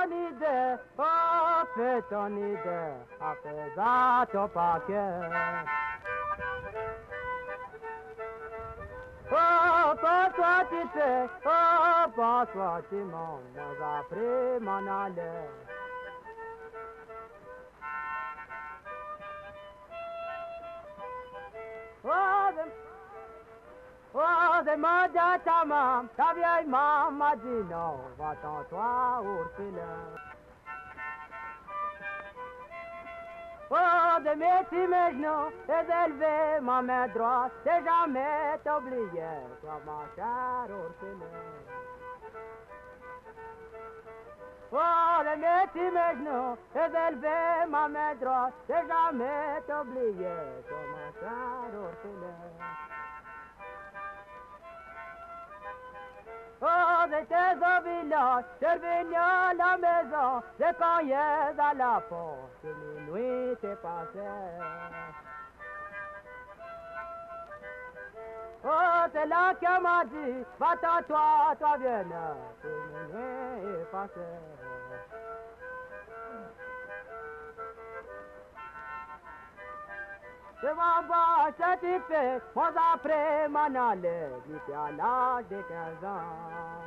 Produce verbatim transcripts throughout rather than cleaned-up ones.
ton idée, oh, fais ton idée, à faire ton paquet. Oh, bonsoir, tu sais, oh, bonsoir, tu m'en as appris mon aller. Oh, de, oh, de mon de ta maman, ta vieille maman m'a dit non, va-t'en toi, orphelin. Oh, de mes petits mes genoux, j'ai élevé ma main droite, j'ai jamais t'oublié, toi, ma chère orphelin. Oh, de mes petits mes genoux, j'ai élevé ma main droite, j'ai jamais t'oublié, toi, ma chère orphelin. Oh, j'étais au village, je revenu à la maison, j'ai cogné à la porte, minuit est passé. Oh, c'est là qu'elle m'a dit, va-t'en toi, toi viens, minuit est passé. Je m'en vais satisfait, moi après m'en aller, j'étais à l'âge de quinze ans.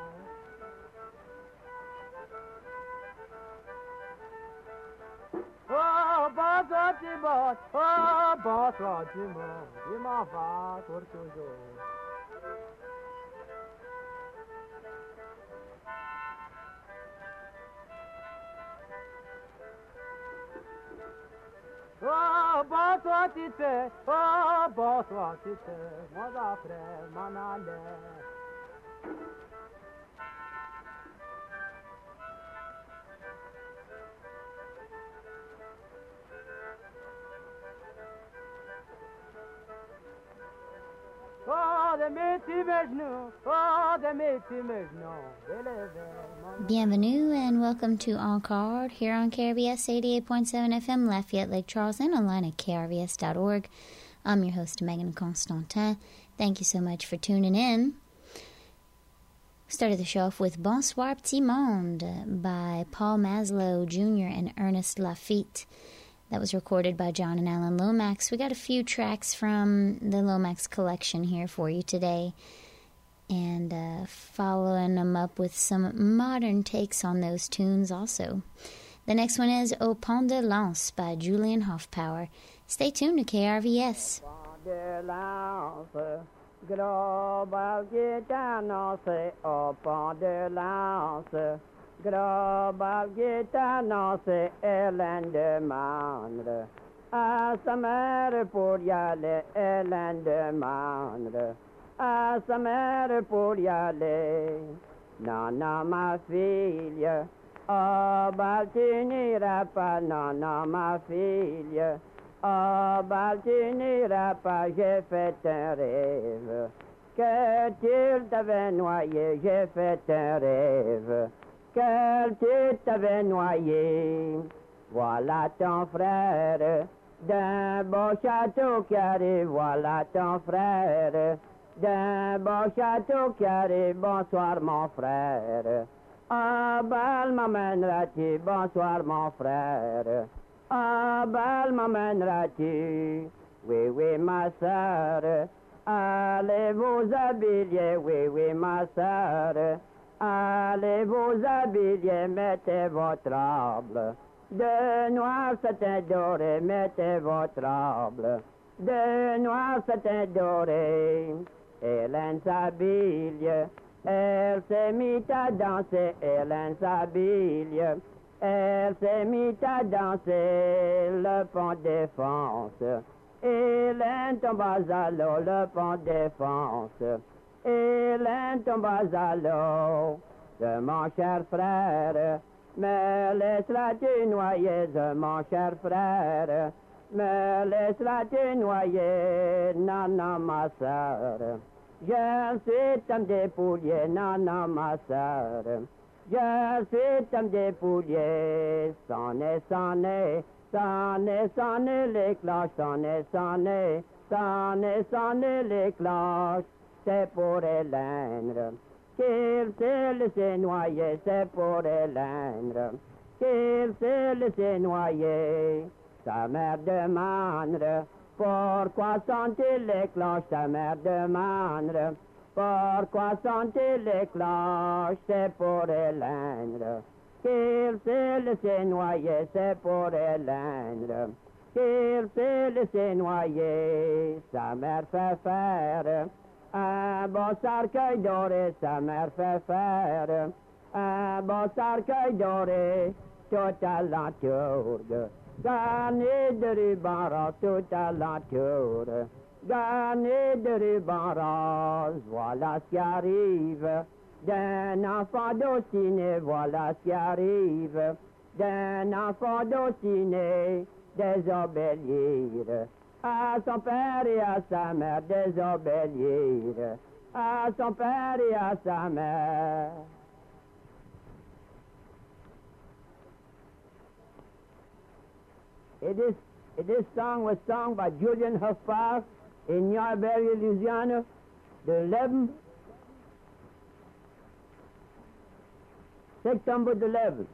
Oh, bonsoir Timon, oh, bonsoir Timon, je m'en vais pour toujours. Oh, bonsoir Tite, oh, bonsoir Tite, moi après m'en aller. Oh, de mes petits genoux, oh, de mes petits genoux, Bienvenue and welcome to Encore here on K R V S eighty-eight point seven F M, Lafayette, Lake Charles, and online at K R V S dot org. I'm your host, Megan Constantin. Thank you so much for tuning in. Started the show off with Bonsoir Petit Monde by Paul Maslow Junior and Ernest Lafitte. That was recorded by John and Alan Lomax. We got a few tracks from the Lomax collection here for you today, and uh, following them up with some modern takes on those tunes also. The next one is Au Pont de Lance by Julian Hoffpower. Stay tuned to K R V S. Global gitanose, au pont de lance. Global gitanose, Hélène demande à sa mère pour y aller. Hélène demande à sa mère pour y aller. Non, non, ma fille, oh, bah, tu n'iras pas. Non, non, ma fille, oh, bah, tu n'iras pas. J'ai fait un rêve que tu t'avais noyé. J'ai fait un rêve que tu t'avais noyé. Voilà ton frère d'un beau château qui arrive. Voilà ton frère d'un beau château qui arrive. Bonsoir mon frère, ah, bal m'emmèneras-tu? Bonsoir mon frère, ah, bal m'emmèneras-tu? Oui, oui ma sœur, allez vous habiller. Oui, oui ma sœur, allez vous habiller. Mettez votre robe de noir satin doré. Mettez votre robe de noir satin doré. Hélène s'habille, elle s'est mise à danser. Hélène s'habille, elle s'est mise à danser. Le pont défonce, Hélène tombe à l'eau. Le pont défonce, Hélène tombe à l'eau. De mon cher frère, me laisseras-tu noyer? De mon cher frère, me laisseras-tu noyer? Non, non, ma sœur, je suis comme des pouliers. Non, non, ma sœur, je suis comme des pouliers. Sonnez, sonnez, sonnez, sonnez les cloches. Sonnez, sonnez, sonnez, sonnez les cloches. C'est pour Hélène qu'il s'est laissé noyer, c'est pour Hélène qu'il s'est laissé noyer. Sa mère demande pourquoi sont-ils les cloches, sa mère demande pourquoi sont-ils les cloches, c'est pour Hélène qu'il s'est laissé noyer, c'est pour Hélène qu'il s'est laissé noyer. Sa mère fait faire un beau cercueil doré, sa mère fait faire un beau cercueil doré, tout à l'entour, garni de ruban rose, tout à l'entour, garni de ruban rose. Voilà ce qui arrive d'un enfant d'Aulcinée, voilà ce qui arrive d'un enfant d'Aulcinée, désobéir à son père et à sa mère, désobéir à son père et à sa mère. It is, this song was sung by Julian Huffar in Yarberry, Louisiana, the eleventh, September the eleventh.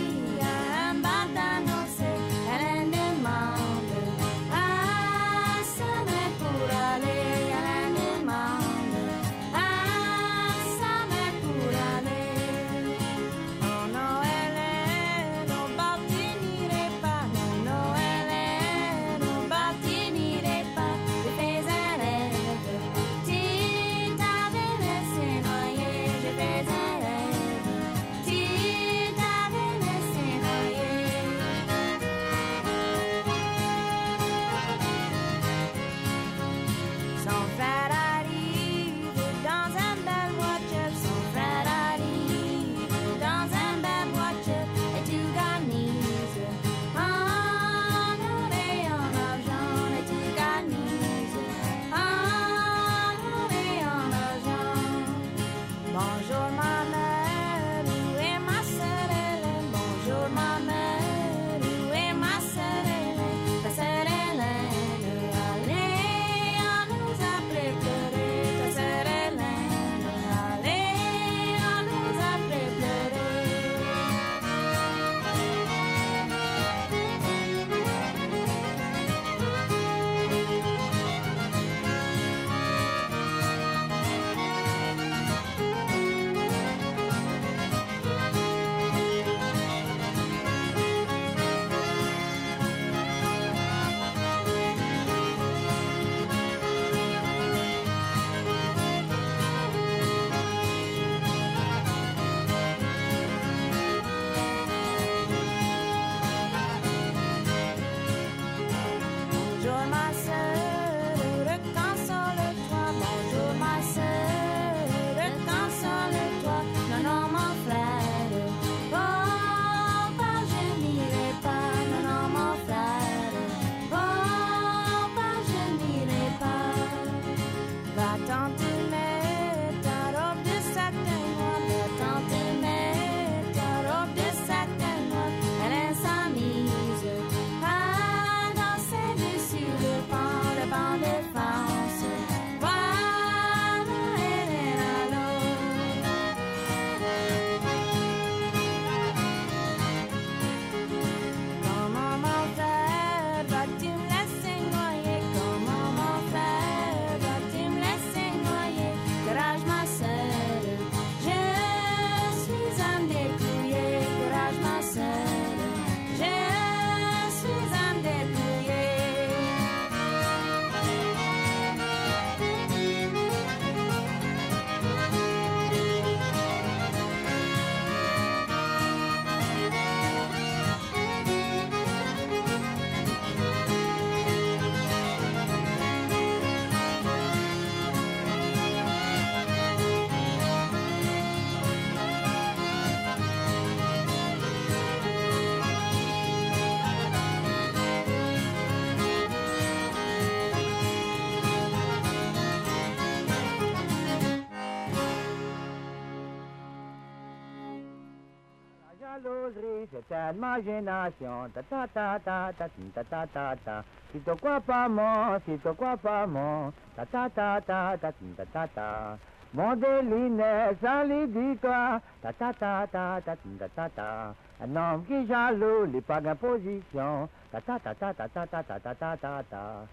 À jalouserie, c'est une imagination. Ta ta ta ta ta ta ta ta ta. Si tu crois pas mon, si tu crois pas mon. Ta ta ta ta ta ta ta ta. Mon déliné, ça lui dit toi. Ta ta ta ta ta ta ta ta. Un homme qui jaloux, il pas en position. Ta ta ta ta ta ta ta ta ta ta ta ta.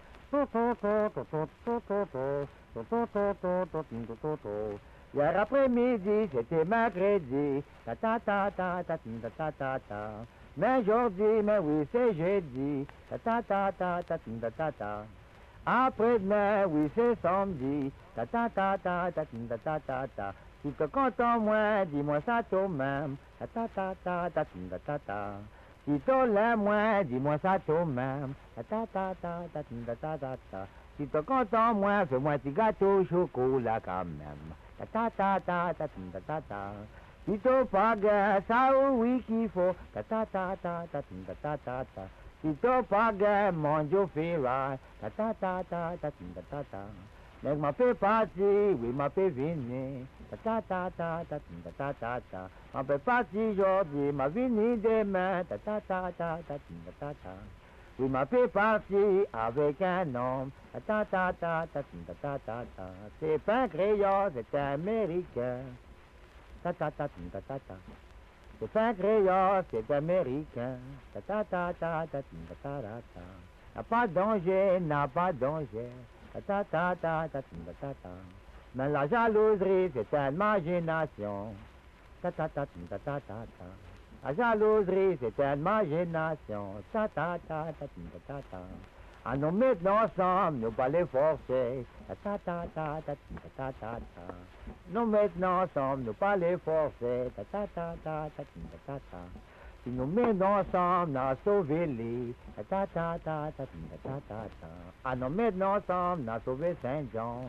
Hier après-midi, c'était mercredi. Ta ta ta ta ta ta ta ta ta. Mais aujourd'hui, mais oui, c'est jeudi. Ta ta ta ta ta ta ta ta. Après-demain, oui, c'est samedi. Ta ta ta ta ta ta ta ta ta. Si tu comptes en moins, dis-moi ça toi-même. Ta ta ta ta ta ta ta ta. Si tu l'aimes moins, dis-moi ça toi-même. Ta ta ta ta ta ta ta ta ta. Si tu comptes en moins, fais-moi un petit gâteau au chocolat quand même. Ta ta ta ta ta ta ta ta. Si tu pagues ça oui qu'il faut. Ta ta ta ta ta ta ta ta ta. Si tu pagues mon Dieu fera. Ta ta ta ta ta ta ta ta. Mais m'a fait partir, oui m'a fait venir. Ta ta ta ta ta ta ta ta ta. M'a fait partir aujourd'hui, m'a venu demain. Ta ta ta ta ta ta ta ta. Oui m'a fait partir avec un homme. Ta ta ta ta ta ta ta ta ta. C'est pas un créole, c'est un américain. Ta ta ta ta ta ta. C'est pas un créole, c'est américain. Ta ta ta ta ta ta ta ta. N'a pas de danger, n'a pas de danger. Ta ta ta ta ta ta ta ta. Mais la jalouserie, c'est une imagination. Ta ta ta ta ta ta ta. La jalouserie, c'est une imagination. Ta ta ta ta ta ta ta. À nous mettre ensemble, nous pas les forcer. Ta ta ta ta ta ta ta ta. Nous mettre ensemble, nous pas les forcer. Ta ta ta ta ta ta ta. Si nous mettons ensemble, nous sauver les. Ta ta ta ta ta ta ta. À nous mettre ensemble, nous sauver Saint-Jean.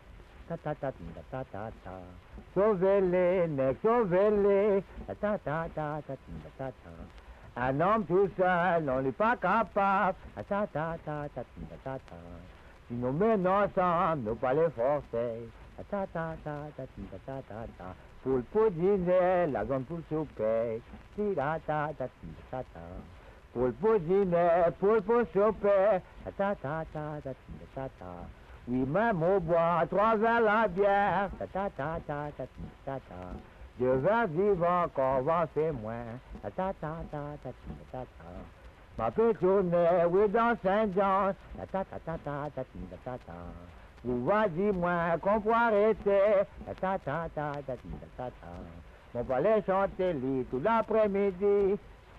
Ta ta ta ta ta ta. Sauvez-les, mec, sauvez-les. Ta ta ta ta ta ta ta. Un homme tout seul, on n'est pas capable. Ta ta ta ta ta ta ta. Si nous mettons ensemble, nous pas les forcer. Ta ta ta ta ta ta ta ta. Pour le dîner, la zone pour le souper. Si ta ta ta ta ta. Pour le dîner, pour le souper. Ta ta ta ta ta ta. Oui, même au bois, trois verres la bière. Ta ta ta ta ta ta ta. Deux verres vivants, qu'on va faire moins. Ta ta ta ta ta ta ta. Ma petite journée, oui, dans Saint-Jean. Ta ta ta ta ta ta ta ta. Ou vas-y, moi, qu'on peut arrêter. Ta ta ta ta ta ta. On va aller chanter lit tout l'après-midi.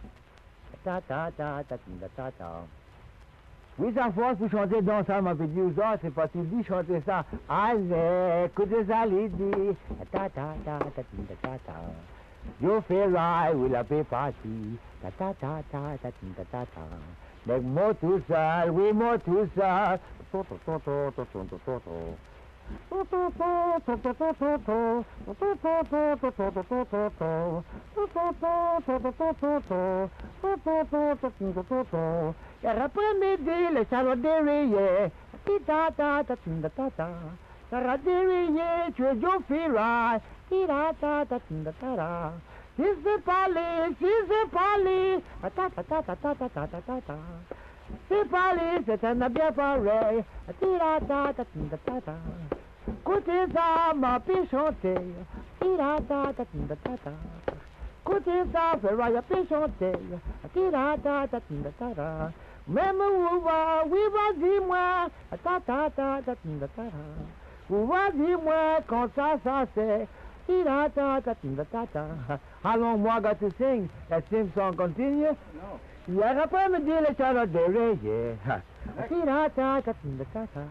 Ta ta ta ta ta ta. Oui, ça force pour chanter dans ça, m'a fait dire aux autres, c'est pas tu dis chanter ça. Allez, écoutez ça, l'idée. Ta ta ta ta ta ta. You feel right, oui, la paix partie. Ta ta ta ta ta ta ta ta. Mais moi tout seul, oui, moi tout seul. To to to to to to to to. To to to to to to to to. To to to to to to to to to. To to to to to to to to. To to to to to to to. Hier après-midi, les salons déraillés. Ta ta ta ta ta ta. Sarah déraillé, tu es Joe Fira. Ta ta ta ta ta ta. Si c'est parler, si c'est parler. Ta ta ta ta ta ta ta ta ta ta. C'est parler, c'est un bien pareil. Ta ta ta ta ta ta. Écoutez ça, m'a pu chanter. Ta ta ta ta ta ta. Écoutez ça, Ferrari pu chanter. Ta ta ta ta ta ta. Même où va, oui, vas-y, moi. Ta ta ta ta ta ta. Où vas-y, moi, quand ça, ça c'est. Ta ta ta ta ta ta. How long more I got to sing? That same song continue? No. Hier après-midi, les salons déraillés. Ta ta ta ta ta.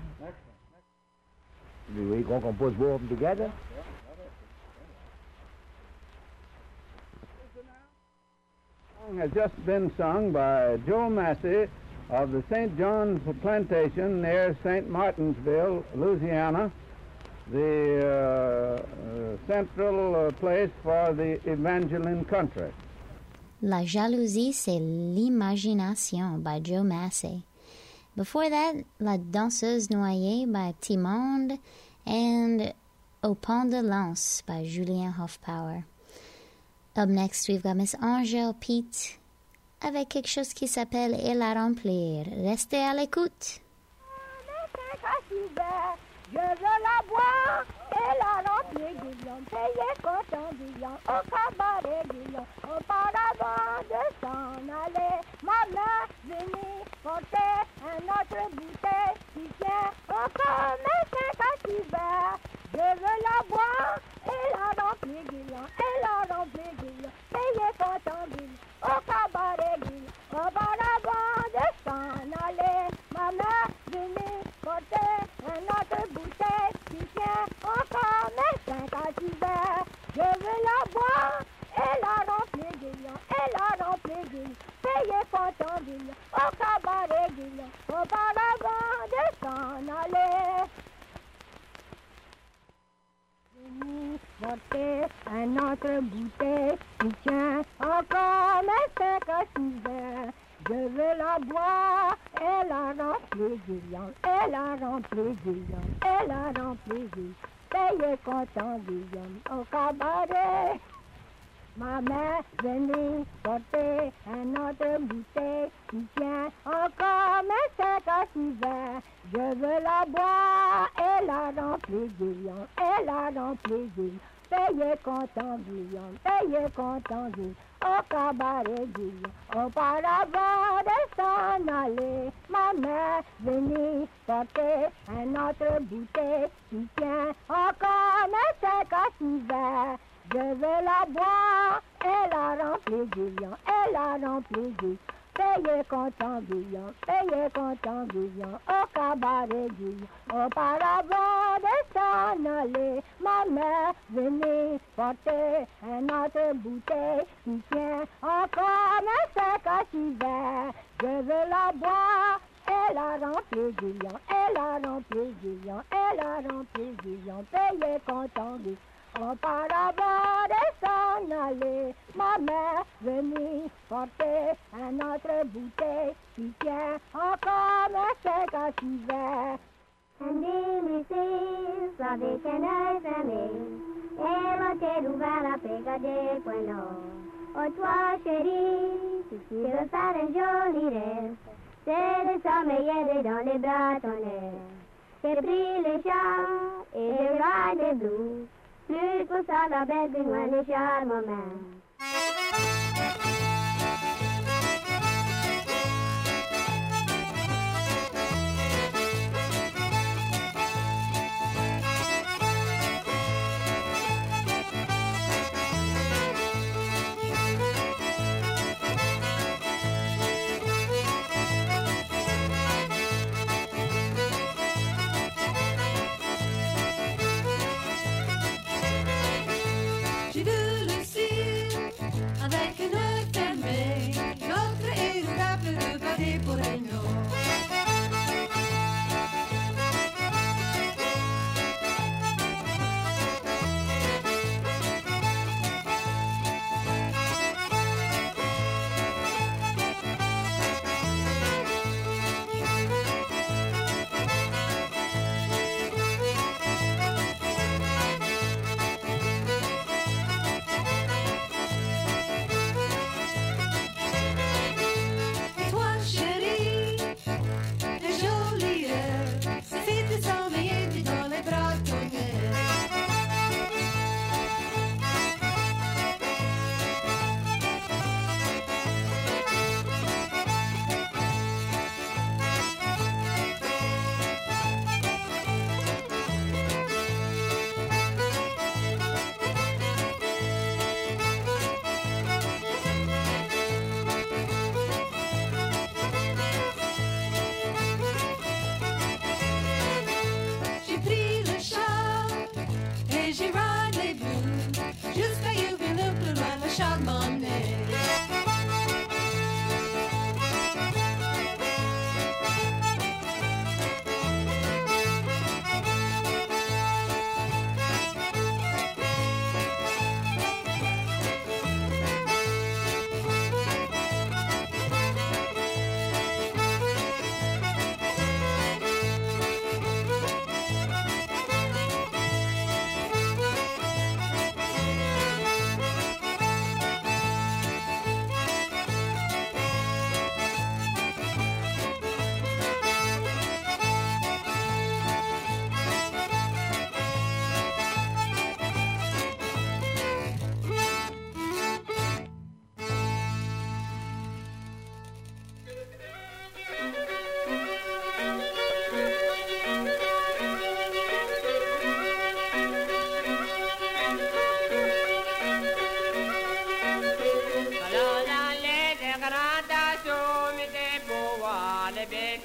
Do we go compose both of them together? Song has just been sung by Joe Massey of the Saint John's Plantation near Saint Martinsville, Louisiana, the uh, uh, central uh, place for the Evangeline country. La jalousie, c'est l'imagination by Joe Massey. Before that, La danseuse noyée by Timonde and Au pont de Lens by Julien Hoffpower. Up next, we've got Miss Angèle Pete avec quelque chose qui s'appelle Elle à remplir. Restez à l'écoute. Je veux la boire et la remplir, Guillaume, payer content, Guillaume, au cabaret, Guillaume, auparavant de s'en aller, ma mère venue porter un autre bouteille qui tient encore mes cinq à six verres. Je veux la boire et la remplir, Guillaume, et la remplir, Guillaume, payer content, Guillaume, au cabaret, Guillaume, auparavant de s'en aller, ma mère venue porter un autre bouteille qui tient encore mes cinq à six verres. Je veux la boire et la remplir, Guillaume, et la remplir, Guillaume, payer content, Guillaume, au cabaret, Guillaume, auparavant de s'en aller. Venez porter un autre bouteille qui tient encore mes cinq à six verres. Je veux la boire et la remplir, Guillaume, et la remplir, Guillaume, et la remplir, Guillaume, payer content, Guillaume, au cabaret. Ma mère venue porter un autre bouteille qui tient encore mes cinq à six verres. Je veux la boire et la remplir, Guillaume, et la remplir, Guillaume, payer content, Guillaume, payer content, Guillaume, au cabaret, Guillaume, auparavant de s'en aller. Ma mère venue porter un autre bouteille qui tient encore mes cinq à six verres. Je veux la boire et la remplir, Guillaume, et la remplir, Guillaume, payer content, Guillaume, payer content, Guillaume, au cabaret, Guillaume, auparavant de s'en aller. Ma mère venue porter un autre bouteille qui tient encore mes cinq à six verres. Je veux la boire et la remplir, Guillaume, et la remplir, Guillaume, et la remplir, Guillaume, payer content, Guillaume, auparavant de s'en aller. Ma mère venue porter un autre bouteille qui tient encore mes cinq à six verres. Un délicieuse avec un œil fermé, et l'hôtel ouvert à Pégadé Point Nord. Oh toi chérie, si tu veux faire un joli rêve, c'est de sommeiller dans les bras ton air. J'ai pris les chats et les rats des blues, plus pour ça la bête du loin les chats moi-même. J'ai vu le ciel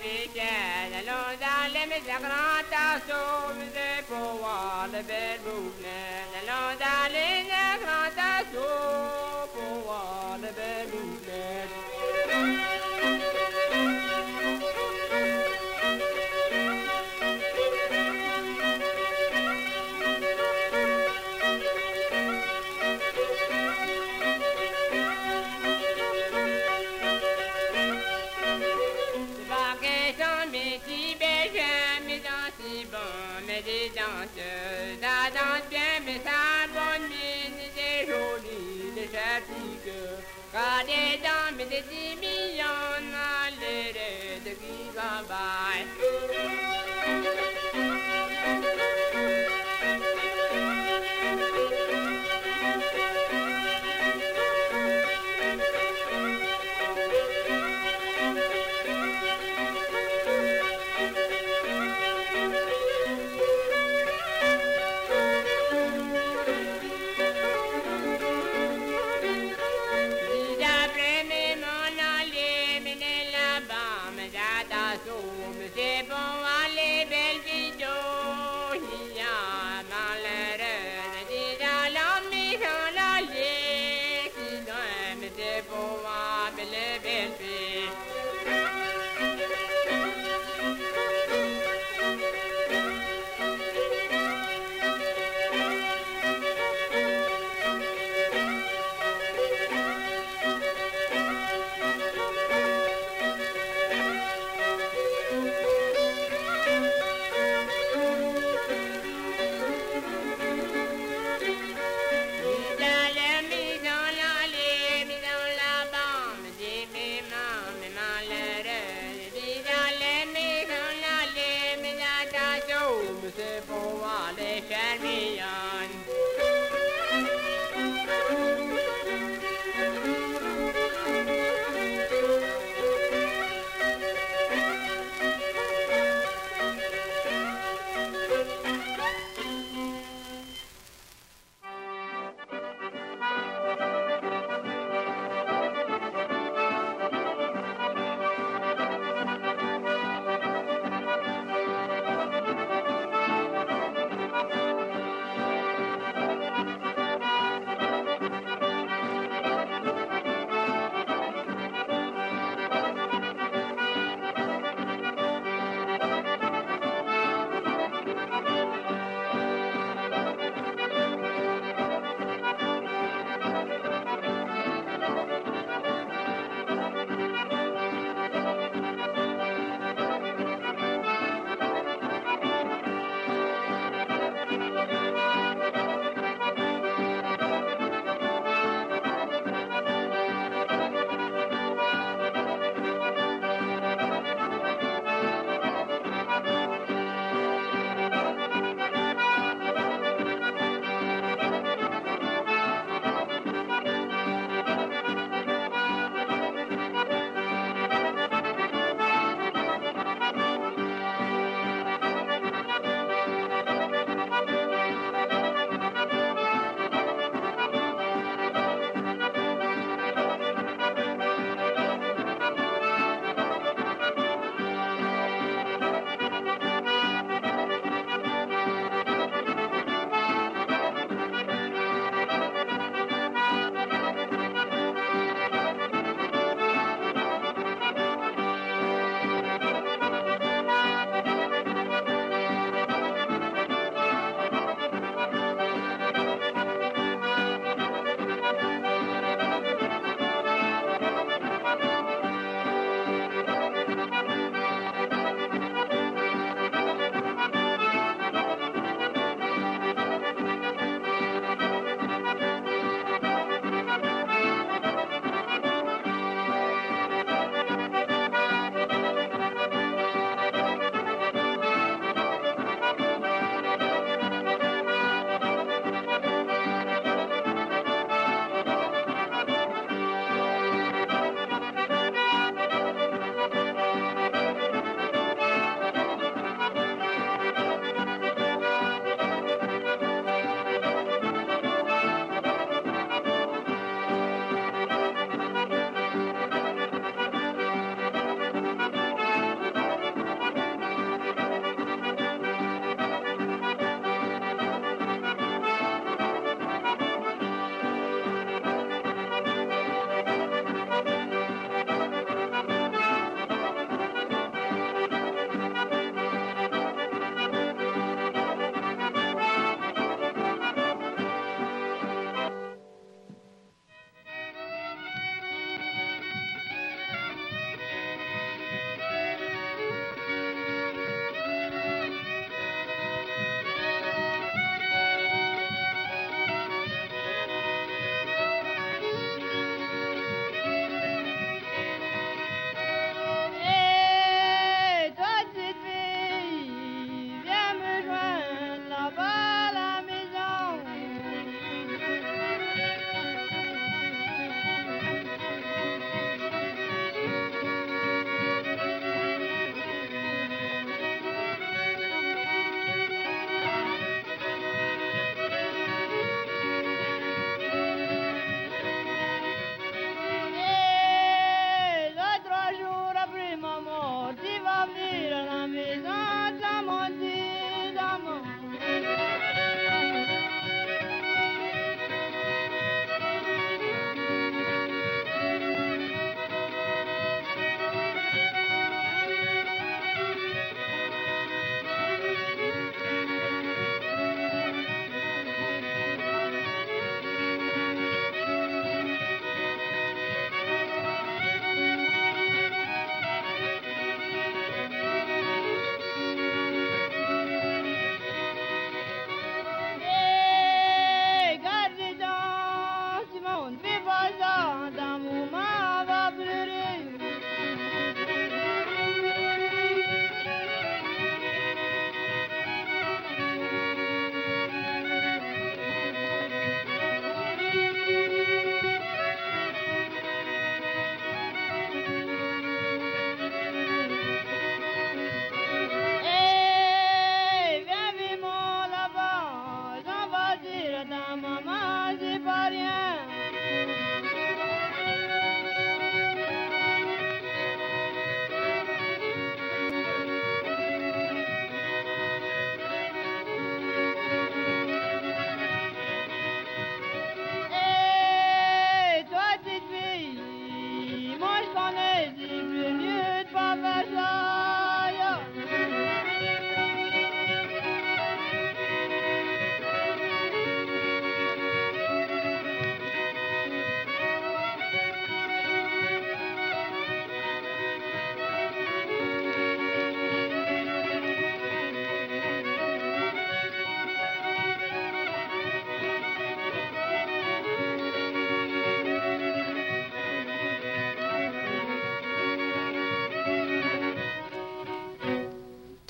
week-end. Allons dans les maisons grands assauts, c'est pour voir le bel mouvement. Allons dans les grands assauts, pour voir le bel mouvement. Ça danse bien, mais ça bonne mine, c'est joli, les châtiques. Quand des dames et des dix millions, allez, de qui va bailler.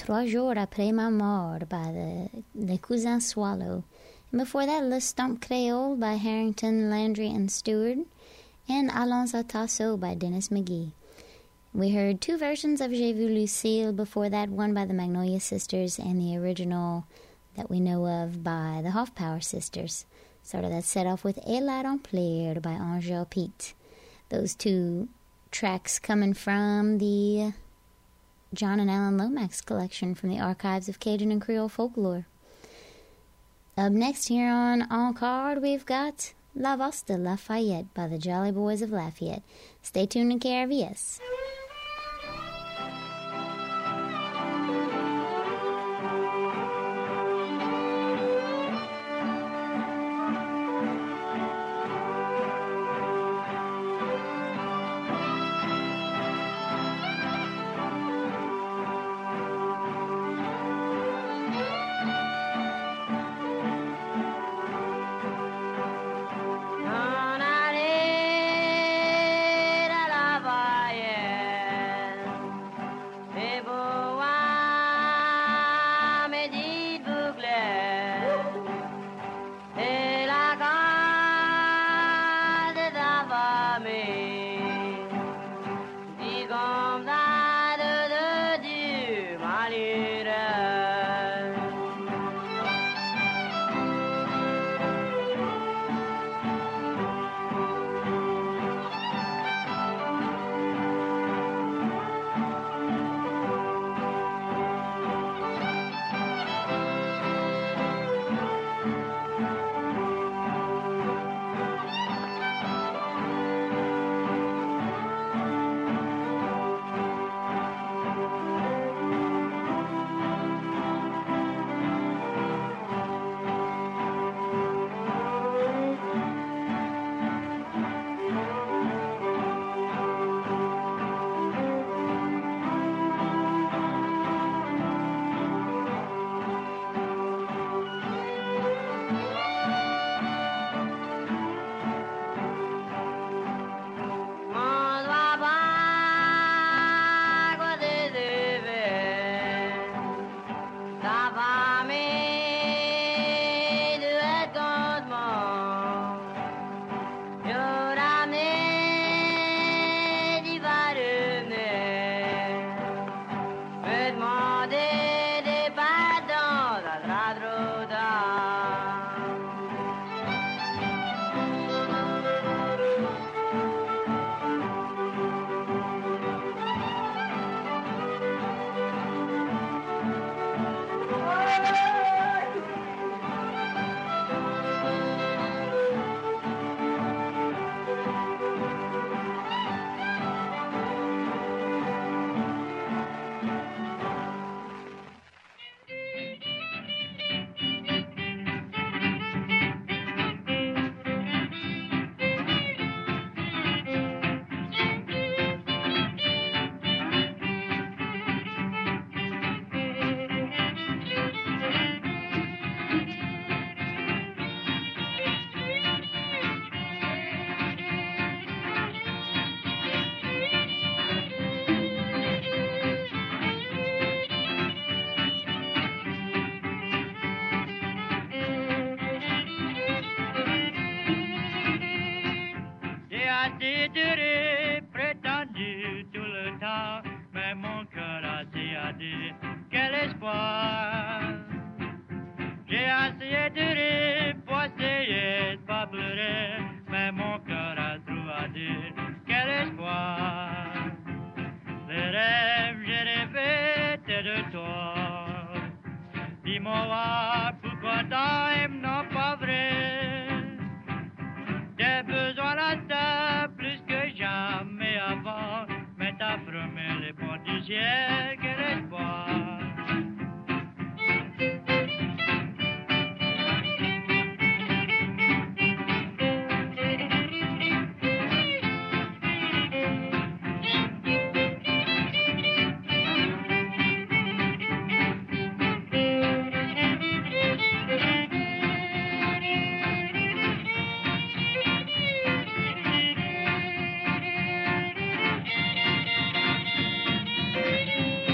Trois jours après ma mort by the, the Cousin Swallow. And before that, Le Stomp Creole by Harrington, Landry, and Stewart. And Allons à Tasso by Dennis McGee. We heard two versions of J'ai vu Lucille before that, one by the Magnolia Sisters and the original that we know of by the Hoffpower Sisters. Sort of that set off with Et la Remplir by Angèle Pete. Those two tracks coming from the John and Alan Lomax collection from the Archives of Cajun and Creole Folklore. Up next here on En Card, we've got La Voz de Lafayette by the Jolly Boys of Lafayette. Stay tuned to K R V S. Désidéré, prétendu tout le temps, mais mon cœur a dit, quel espoir. J'ai essayé de rire pour essayer de pas pleurer, mais mon cœur a trop dit, quel espoir. Les rêves j'ai rêvé étaient de toi. Dis-moi pourquoi t'aimes non pas vrai. J'ai besoin de toi plus que jamais avant, mais t'as promis les portes du ciel, quel espoir. Thank you.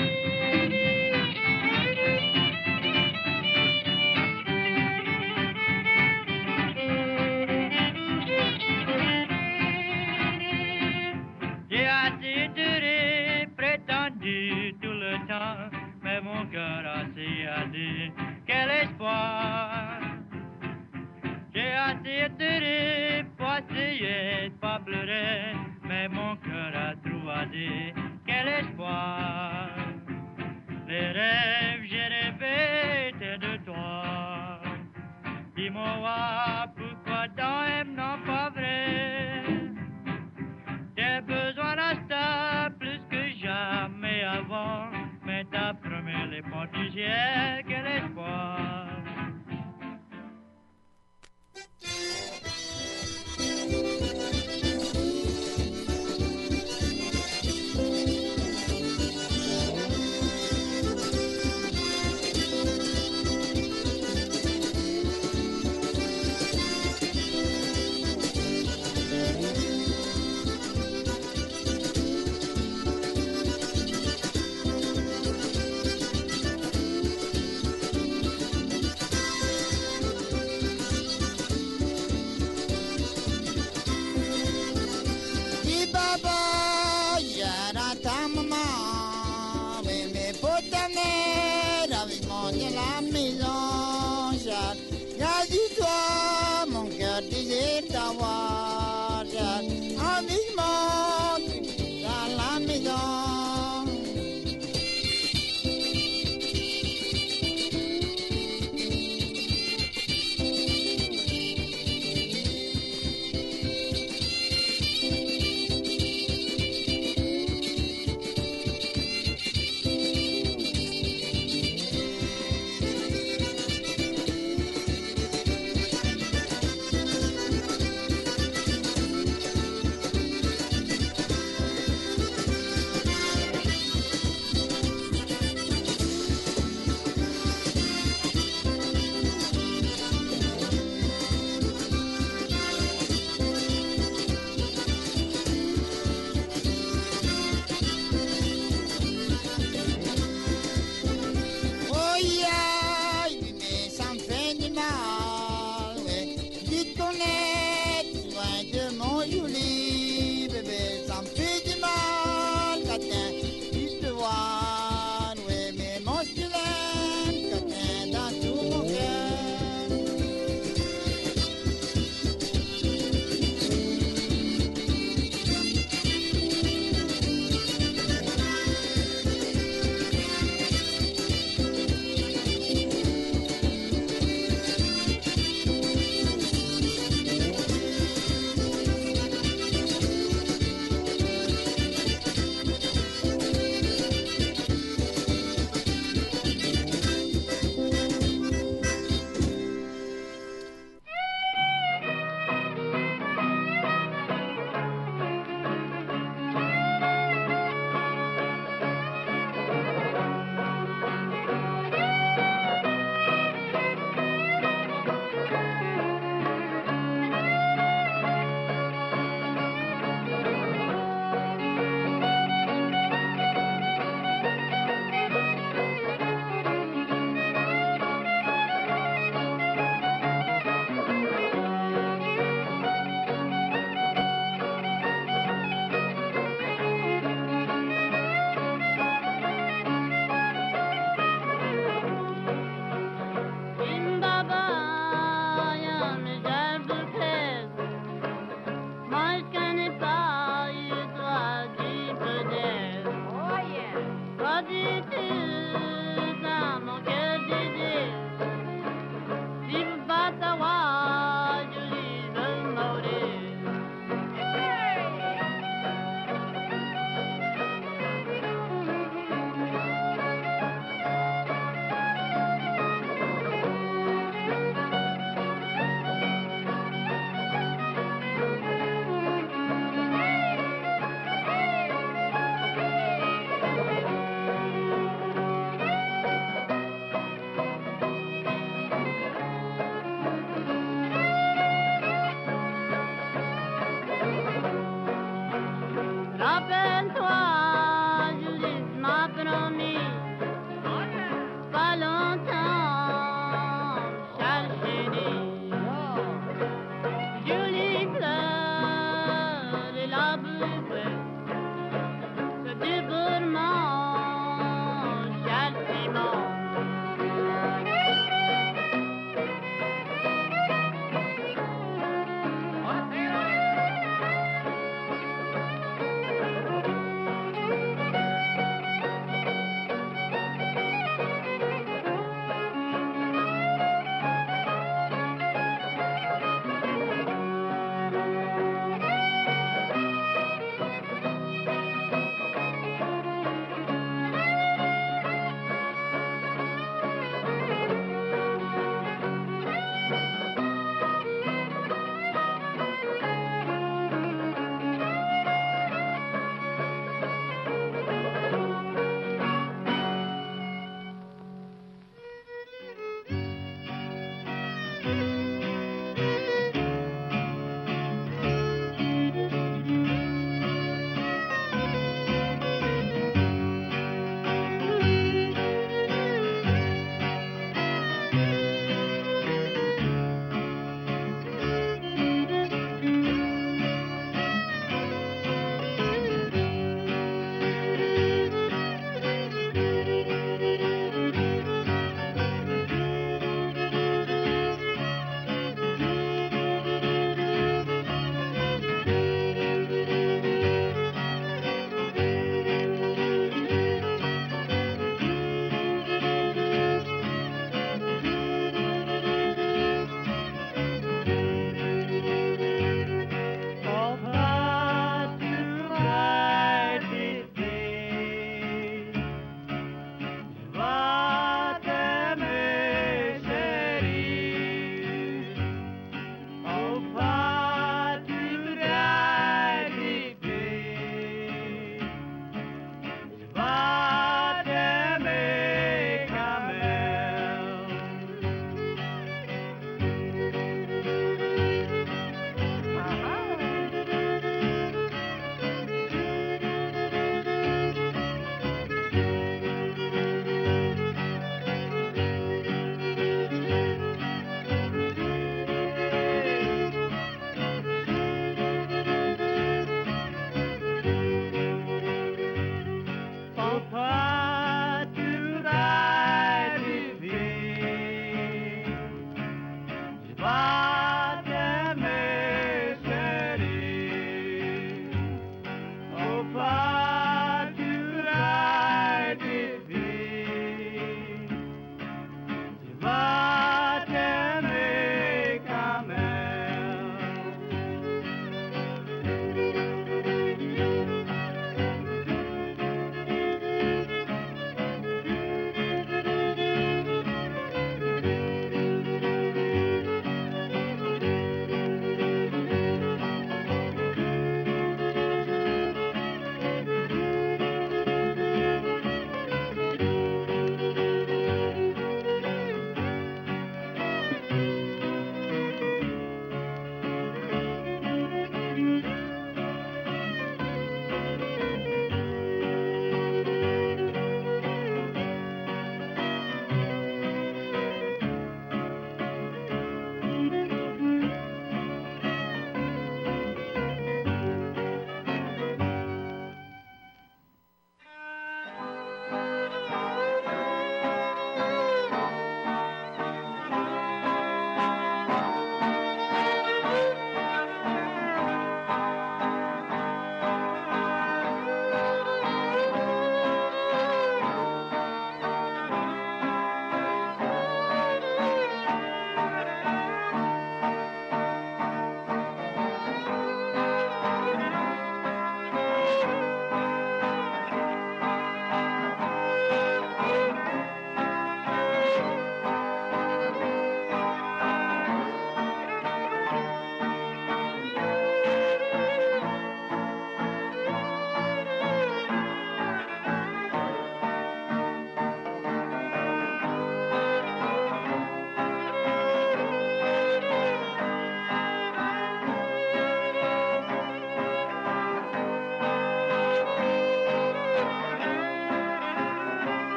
temps, mais mon cœur assez a dit, quel espoir. J'ai assez été pour essayer de pas pleurer, mais mon cœur a trouvé quel espoir. Les rêves j'ai rêvé étaient de toi. Dis-moi pourquoi t'en aimes non pas vrai. J'ai besoin d'instant plus que jamais avant, mais t'as promis les portes du ciel, quel espoir.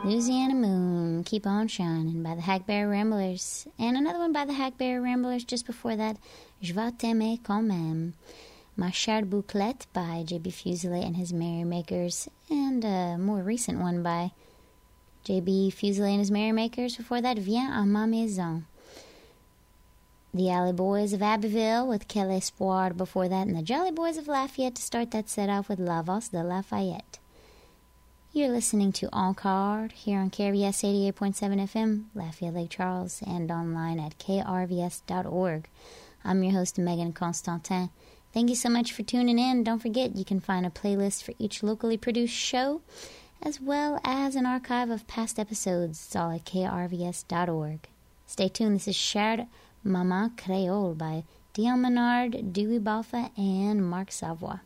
Louisiana Moon, Keep On Shining by the Hackberry Ramblers. And another one by the Hackberry Ramblers just before that, Je vais t'aimer quand même. Ma chère bouclette by J B Fuselier and his Merrymakers. And a more recent one by J B Fuselier and his Merrymakers. Before that, Viens à ma maison. The Alley Boys of Abbeville with Quel Espoir before that. And the Jolly Boys of Lafayette to start that set off with La Valse de Lafayette. You're listening to Encore here on K R V S eighty-eight point seven F M, Lafayette Lake Charles, and online at k r v s dot org. I'm your host, Megan Constantin. Thank you so much for tuning in. Don't forget, you can find a playlist for each locally produced show, as well as an archive of past episodes. It's all at k r v s dot org. Stay tuned. This is Shared Maman Creole by Dion Menard, Dewey Balfa, and Mark Savoy.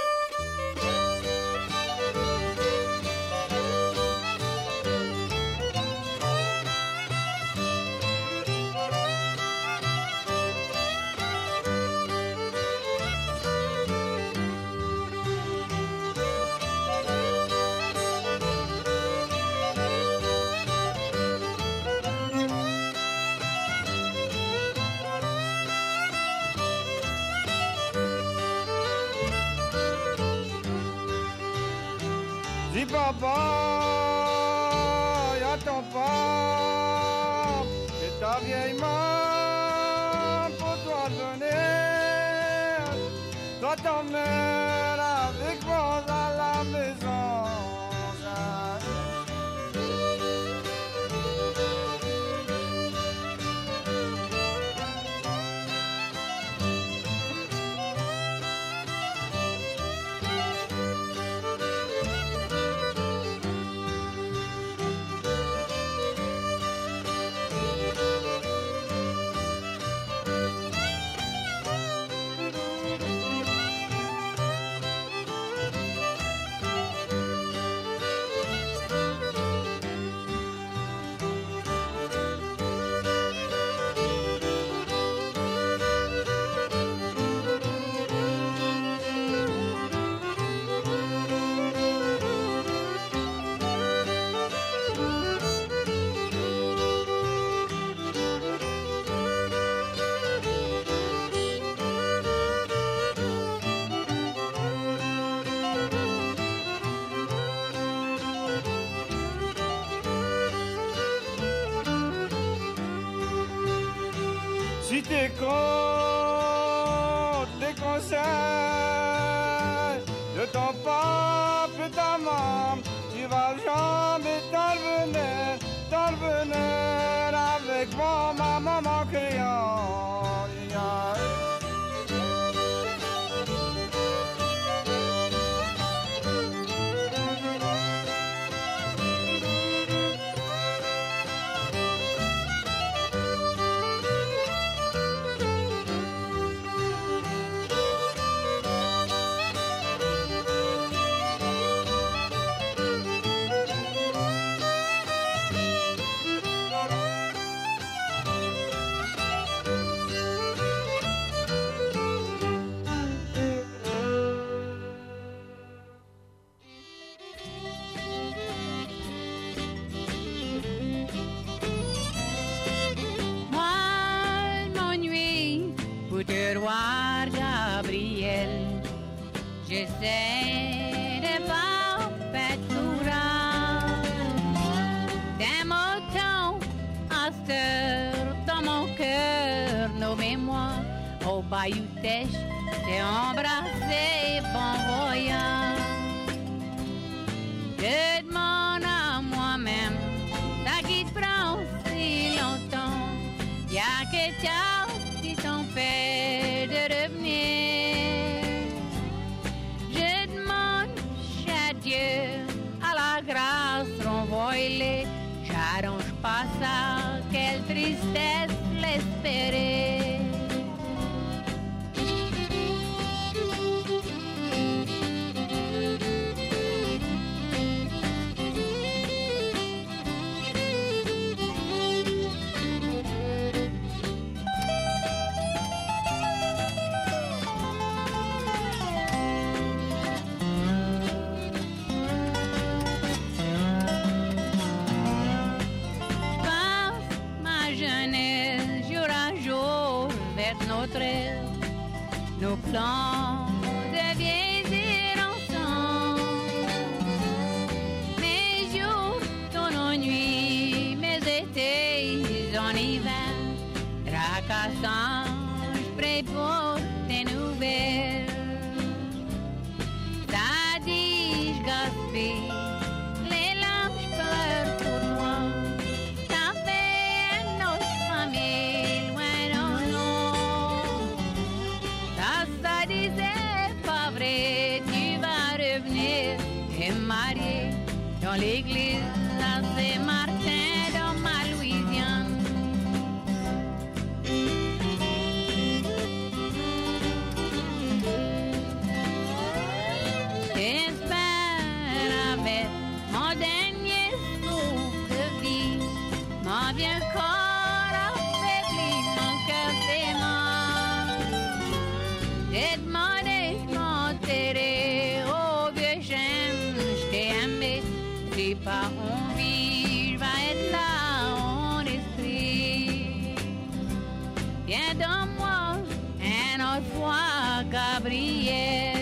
Papa, y'a ton papa et ta vieille main pour toi venir. Toi t'emmènes avec moi à la maison. Si t'écoutes les conseils de ton papa et ta maman, tu vas jamais t'en venir, t'en venir avec moi, ma maman créole. J'essaie de pas faire courant des mots asters dans mon cœur, nos mémoires au bayou tèche, t'es embrassé, bon voyant. Je demande à moi-même, ça qui te prend si longtemps, y'a que t'as qui t'empêche de revenir. Dieu, à la grâce renvoie-les, j'arrange pas ça, quelle tristesse l'espérer. nos plans de vieillir ensemble. Mes jours sont en nuit, mes étés en hiver, tracassant, je prie pour tes nouvelles. Ça dit, je gaspille, les larmes, je pleure pour moi. Ça fait une autre famille, loin non, non. Ça, ça disait pas vrai, tu vas revenir et me marier dans l'église à Saint-Martin dans ma Louisiane. J'espère avec mon dernier souffle de vie, mon vieux corps affaibli, mon cœur s'aimant. J'ai demandé, je m'enterrai, oh vieux j'aime, je t'ai aimé, si pas envie, je vais être là en esprit. Viens dans moi, un autre fois, Gabriel.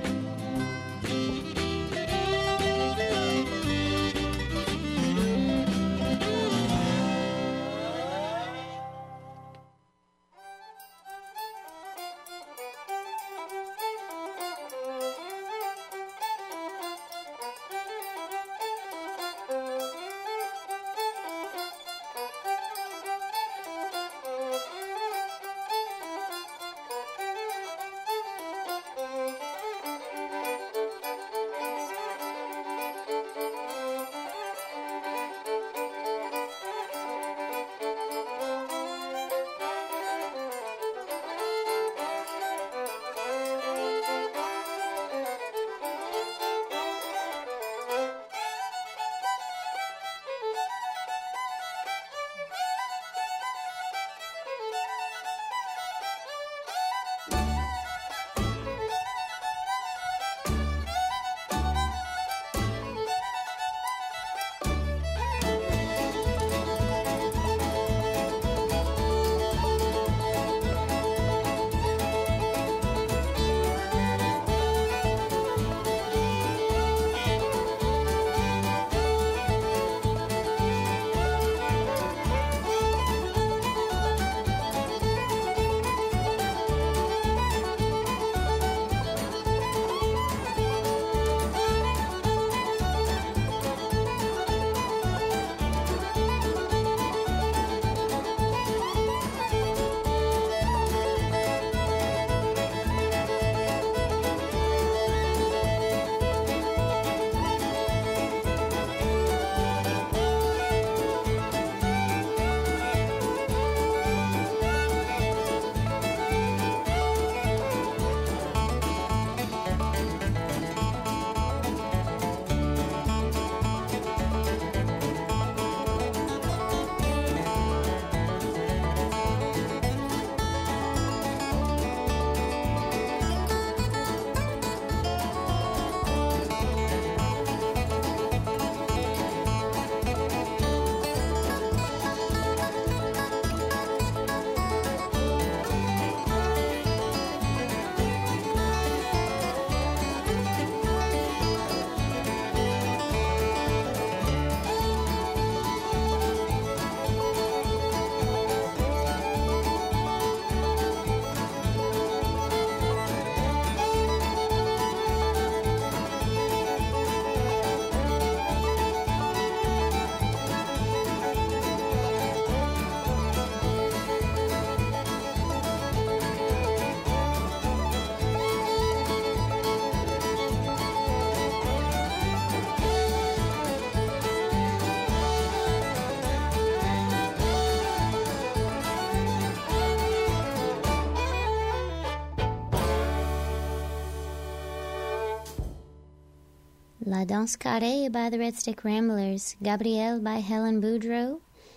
La Danse Carrée by the Red Stick Ramblers, Gabrielle by Helen Boudreau,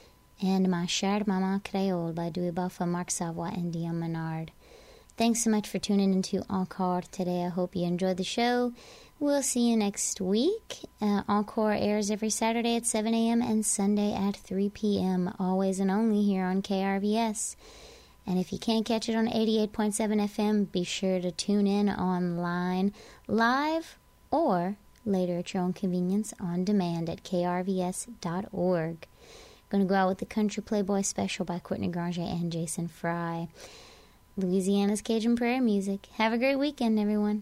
and Ma Chère Maman Creole by Dewey Buffa, Mark Savoy, and Dion Menard. Thanks so much for tuning into Encore today. I hope you enjoyed the show. We'll see you next week. Uh, Encore airs every Saturday at seven a.m. and Sunday at three p.m., always and only here on K R V S. And if you can't catch it on eighty-eight point seven F M, be sure to tune in online, live, or later at your own convenience on demand at K R V S dot org. Going to go out with the Country Playboy Special by Courtney Granger and Jason Fry. Louisiana's Cajun Prayer Music. Have a great weekend, everyone.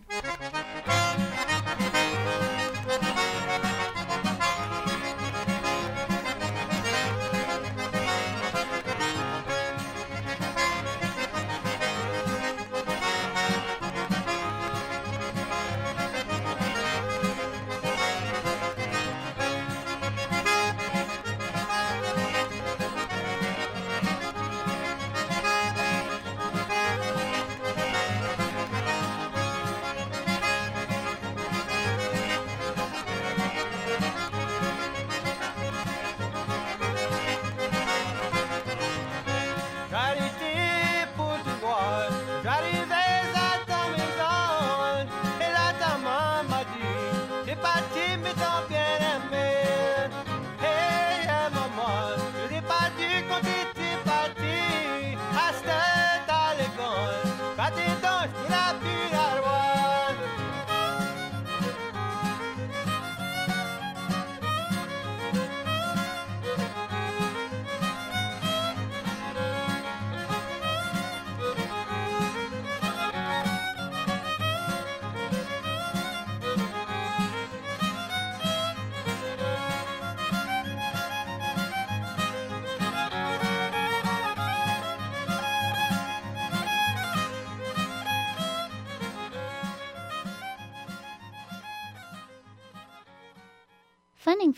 Funding